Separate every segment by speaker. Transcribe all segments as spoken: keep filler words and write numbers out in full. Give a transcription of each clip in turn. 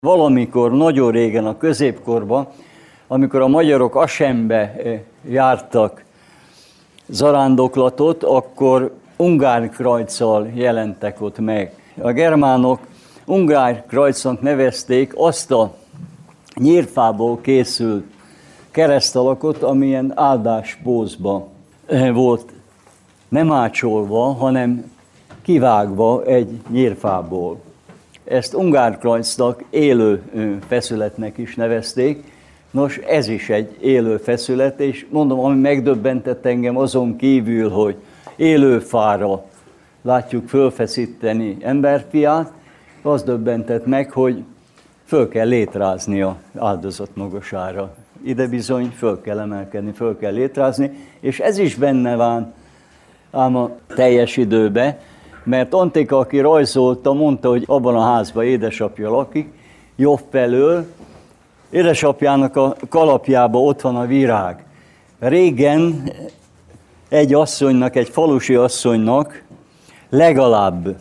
Speaker 1: Valamikor, nagyon régen, a középkorban, amikor a magyarok Aschenbe jártak zarándoklatot, akkor Ungárkrajccal jelentek ott meg. A germánok Ungárkrajcnak nevezték azt a nyírfából készült keresztalakot, amilyen áldáspózba volt nem ácsolva, hanem kivágva egy nyírfából. Ezt Ungárkrajcnak élő feszületnek is nevezték. Nos, ez is egy élő feszület, és mondom, ami megdöbbentett engem azon kívül, hogy élő fára látjuk fölfeszíteni emberfiát, az döbbentett meg, hogy föl kell létrázni az áldozat magasára. Ide bizony föl kell emelkedni, föl kell létrázni, és ez is benne van ám a teljes időbe, mert Antika, aki rajzolta, mondta, hogy abban a házban édesapja lakik, jobb felől, édesapjának a kalapjában ott van a virág. Régen egy asszonynak, egy falusi asszonynak legalább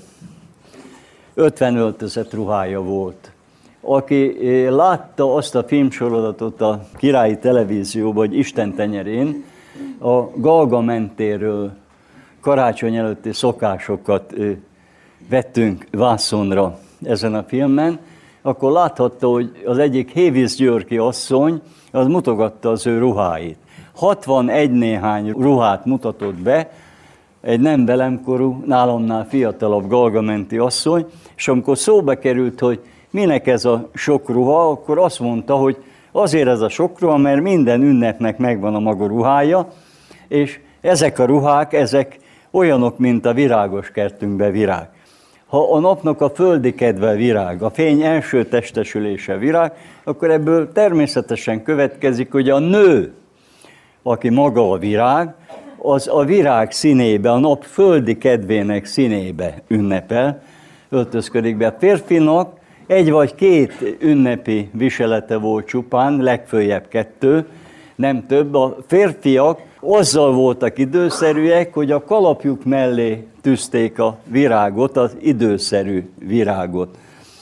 Speaker 1: ötven öltözött ruhája volt. Aki látta azt a filmsorozatot a királyi televízióban, hogy Isten tenyerén, a Galgamentéről karácsony előtti szokásokat vettünk vászonra ezen a filmen, akkor láthatta, hogy az egyik Hévíz Györgyi asszony, az mutogatta az ő ruháit. hatvanegy néhány ruhát mutatott be, egy nem velemkorú, nálamnál fiatalabb galgamenti asszony, és amikor szóba került, hogy minek ez a sok ruha, akkor azt mondta, hogy azért ez a sok ruha, mert minden ünnepnek megvan a maga ruhája, és ezek a ruhák, ezek olyanok, mint a virágos kertünkben virág. Ha a napnak a földi kedve virág, a fény első testesülése virág, akkor ebből természetesen következik, hogy a nő, aki maga a virág, az a virág színébe, a nap földi kedvének színébe ünnepel, öltözködik be. A férfinak egy vagy két ünnepi viselete volt csupán, legföljebb kettő, nem több. A férfiak azzal voltak időszerűek, hogy a kalapjuk mellé tűzték a virágot, az időszerű virágot.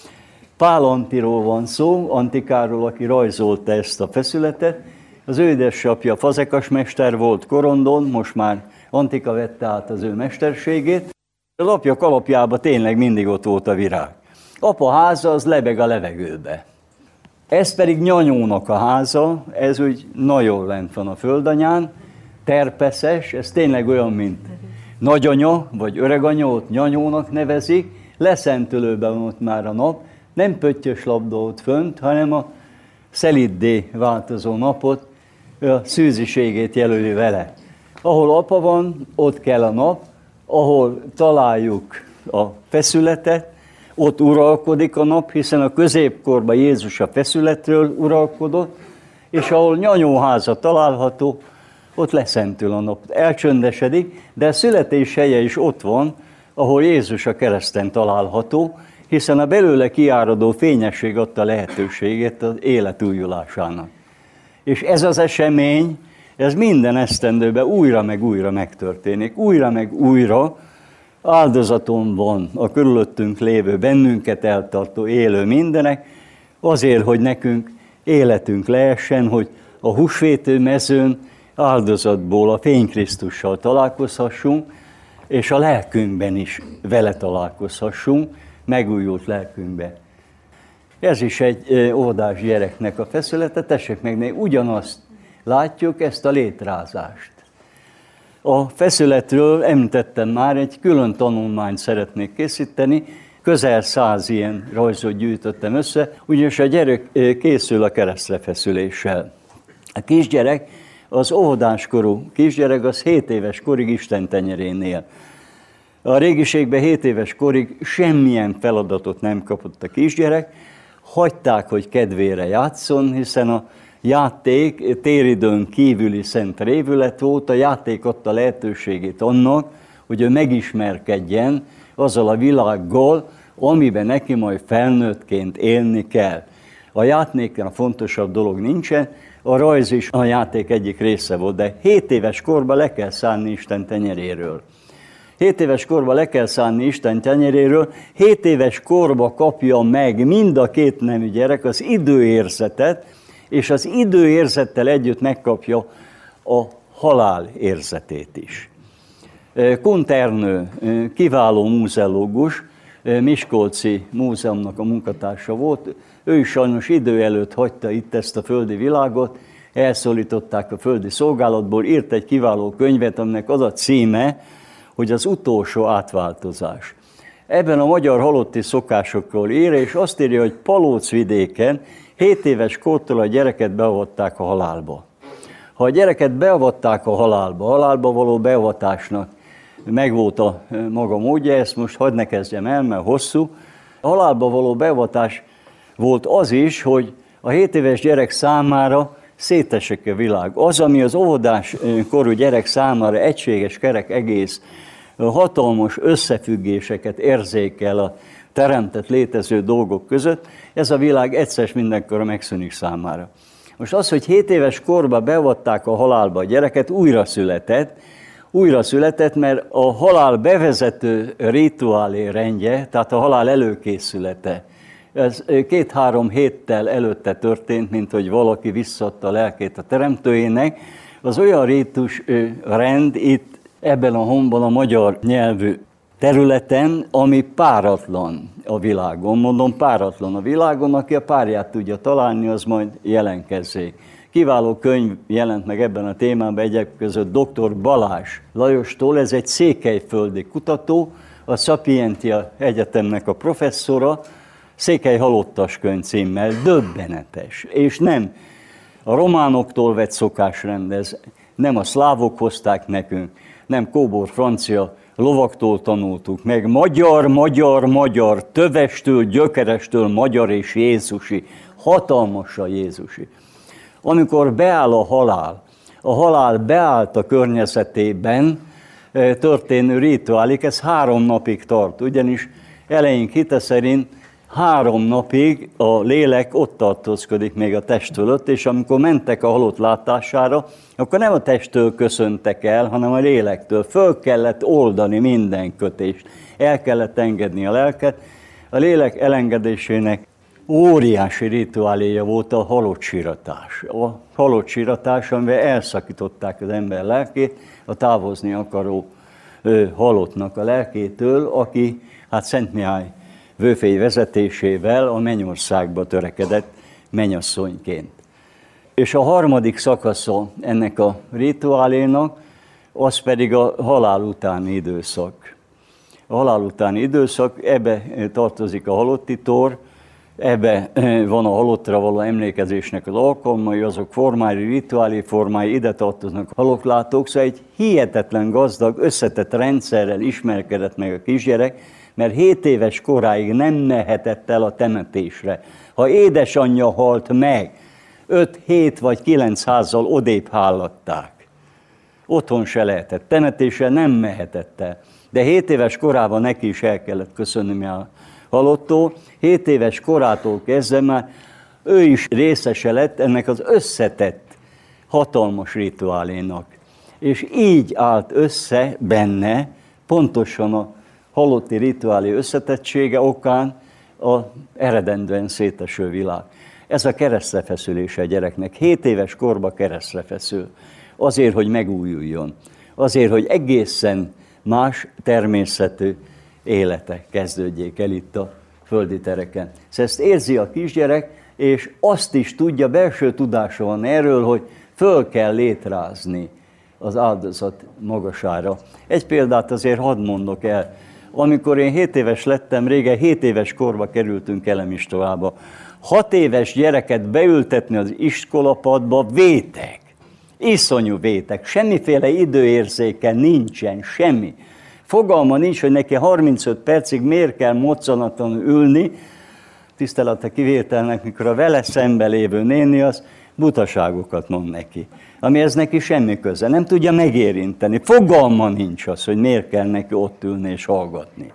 Speaker 1: Pál Antiról van szó, Antikáról, aki rajzolta ezt a feszületet. Az ő édesapja fazekasmester volt Korondon, most már Antika vette át az ő mesterségét. Az apja kalapjában tényleg mindig ott volt a virág. Apa háza az lebeg a levegőbe. Ez pedig Nyanyónak a háza, ez úgy nagyon lent van a földanyán, terpeszes, ez tényleg olyan, mint nagyanya, vagy öreganya, ott Nyanyónak nevezik, leszentülőben van ott már a nap, nem pöttyös labda ott fönt, hanem a szeliddé változó napot, a szűziségét jelöli vele. Ahol apa van, ott kell a nap, ahol találjuk a feszületet, ott uralkodik a nap, hiszen a középkorban Jézus a feszületről uralkodott, és ahol Nyanyóháza található, ott leszentül a nap, elcsöndesedik, de a születés helye is ott van, ahol Jézus a kereszten található, hiszen a belőle kiáradó fényesség adta lehetőségét az élet újulásának. És ez az esemény, ez minden esztendőben újra meg újra megtörténik, újra meg újra áldozaton van a körülöttünk lévő, bennünket eltartó élő mindenek, azért, hogy nekünk életünk lehessen, hogy a húsvétő mezőn áldozatból a Fény Krisztussal találkozhassunk, és a lelkünkben is vele találkozhassunk, megújult lelkünkben. Ez is egy óvodás gyereknek a feszülete, tessék megnézni, ugyanazt látjuk, ezt a létrázást. A feszületről említettem már, egy külön tanulmányt szeretnék készíteni, közel száz ilyen rajzot gyűjtöttem össze, ugyanis a gyerek készül a keresztrefeszüléssel. A kisgyerek, az óvodáskorú kisgyerek, az hét éves korig Isten tenyerén él. A régiségben hét éves korig semmilyen feladatot nem kapott a kisgyerek, hagyták, hogy kedvére játszon, hiszen a játék téridőn kívüli szent révület volt, a játék adta lehetőségét annak, hogy ő megismerkedjen azzal a világgal, amiben neki majd felnőttként élni kell. A játékon a fontosabb dolog nincsen, a rajz is a játék egyik része volt, de hét éves korban le kell szállni Isten tenyeréről. hét éves korban le kell szánni Isten tenyeréről, hét éves korba kapja meg mind a két nemű gyerek az időérzetet, és az időérzettel együtt megkapja a halál érzetét is. Kunth Ernő, kiváló múzeológus, Miskolci Múzeumnak a munkatársa volt, ő is sajnos idő előtt hagyta itt ezt a földi világot, elszólították a földi szolgálatból, írt egy kiváló könyvet, aminek az a címe, hogy az utolsó átváltozás. Ebben a magyar halotti szokásokról ír, és azt írja, hogy Palócvidéken hét éves kortól a gyereket beavatták a halálba. Ha a gyereket beavatták a halálba, a halálba való beavatásnak megvolt a maga módja, ezt most hadd ne kezdjem el, mert hosszú. A halálba való beavatás volt az is, hogy a hét éves gyerek számára szétesik a világ. Az, ami az óvodás korú gyerek számára egységes, kerek egész, hatalmas összefüggéseket érzékel a teremtett, létező dolgok között, ez a világ egyszer mindenkorra megszűnik számára. Most az, hogy hét éves korba beavatták a halálba a gyereket, újra született, újra született, mert a halál bevezető rituálé rendje, tehát a halál előkészülete, ez két-három héttel előtte történt, mint hogy valaki visszaadta a lelkét a teremtőjének, az olyan rítus rend itt ebben a honban a magyar nyelvű területen, ami páratlan a világon. Mondom, páratlan a világon, aki a párját tudja találni, az majd jelenkezzék. Kiváló könyv jelent meg ebben a témában egyek között doktor Balázs Lajostól, ez egy székelyföldi kutató, a Sapientia Egyetemnek a professzora, Székely halottas könyv címmel, döbbenetes, és nem a románoktól vett szokásrend, ez nem a szlávok hozták nekünk, nem kóbor francia lovaktól tanultuk meg, magyar, magyar, magyar, tövestől, gyökerestől magyar és jézusi, hatalmas a jézusi. Amikor beáll a halál, a halál beállt a környezetében történő rituálik, ez három napig tart, ugyanis eleink hite szerint három napig a lélek ott tartózkodik még a test fölött, és amikor mentek a halott látására, akkor nem a testtől köszöntek el, hanem a lélektől. Föl kellett oldani minden kötést, el kellett engedni a lelket. A lélek elengedésének óriási rituáléja volt a halott síratás. A halott síratás, amivel elszakították az ember lelkét, a távozni akaró ő, halottnak a lelkétől, aki hát Szent Mihály vőfély vezetésével a mennyországba törekedett mennyasszonyként. És a harmadik szakasza ennek a rituálénak, az pedig a halál utáni időszak. A halál utáni időszak, ebbe tartozik a halotti tor, ebbe van a halottra való emlékezésnek az alkalmai, azok formái, rituálé formái, ide tartoznak a halottlátók, szóval egy hihetetlen gazdag, összetett rendszerrel ismerkedett meg a kisgyerek, mert hét éves koráig nem mehetett el a temetésre. Ha édesanyja halt meg, öt, hét vagy kilenc házzal odébb hállatták. Otthon se lehetett, temetésre nem mehetett el. De hét éves korában neki is el kellett köszönni a halottól. Hét éves korától kezdve már ő is részese lett ennek az összetett, hatalmas rituálénak. És így állt össze benne pontosan a halotti rituálé összetettsége okán az eredendően széteső világ. Ez a keresztre feszülése a gyereknek. Hét éves korba keresztre feszül. Azért, hogy megújuljon. Azért, hogy egészen más természetű élete kezdődjék el itt a földi tereken. Szóval ezt érzi a kisgyerek, és azt is tudja, belső tudása van erről, hogy föl kell létrázni az áldozat magasára. Egy példát azért hadd mondok el. Amikor én hét éves lettem, régen hét éves korba kerültünk Elemistolába. Hat éves gyereket beültetni az iskolapadba, vétek. Iszonyú vétek. Semmiféle időérzéke nincsen, semmi. Fogalma nincs, hogy neki harmincöt percig miért kell moccanaton ülni, tisztelete kivételnek, mikor a vele szembe lévő néni az butaságokat mond neki, ami ez neki semmi köze, nem tudja megérinteni. Fogalma nincs az, hogy miért kell neki ott ülni és hallgatni.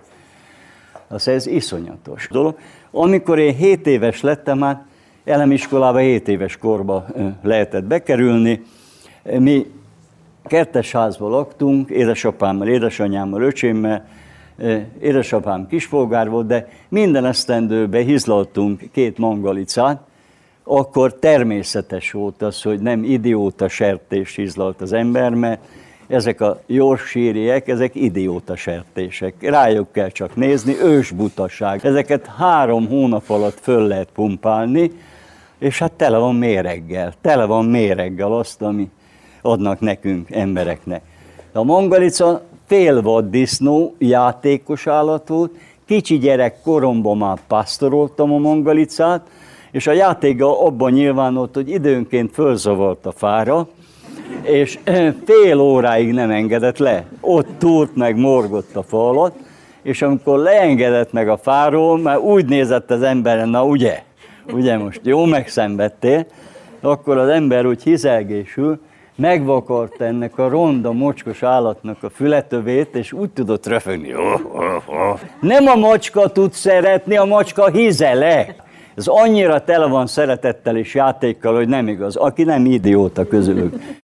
Speaker 1: Az ez iszonyatos dolog. Amikor én hét éves lettem, hát elemiskolába hét éves korba lehetett bekerülni. Mi kertesházban laktunk, édesapámmal, édesanyámmal, öcsémmel, édesapám kispolgár volt, de minden esztendőben hizlaltunk két mangalicát, akkor természetes volt az, hogy nem idióta sertés hizlalt az ember, mert ezek a yorkshire-iek, ezek idióta sertések. Rájuk kell csak nézni, ősbutaság. Ezeket három hónap alatt föl lehet pumpálni, és hát tele van méreggel, tele van méreggel azt, ami adnak nekünk, embereknek. A mangalica félvaddisznó, játékos állat volt, kicsi gyerek koromban már pásztoroltam a mangalicát, és a játéka abban nyilvánult, hogy időnként fölzavart a fára, és fél óráig nem engedett le. Ott túrt meg, morgott a fa alatt, és amikor leengedett meg a fáról, már úgy nézett az emberen, na ugye, ugye most jó megszenvedtél, akkor az ember úgy hizelgésül megvakarta ennek a ronda, mocskos állatnak a fületövét, és úgy tudott röfögni. Nem a macska tud szeretni, a macska hizele. Ez annyira tele van szeretettel és játékkal, hogy nem igaz. Aki nem idióta közülük.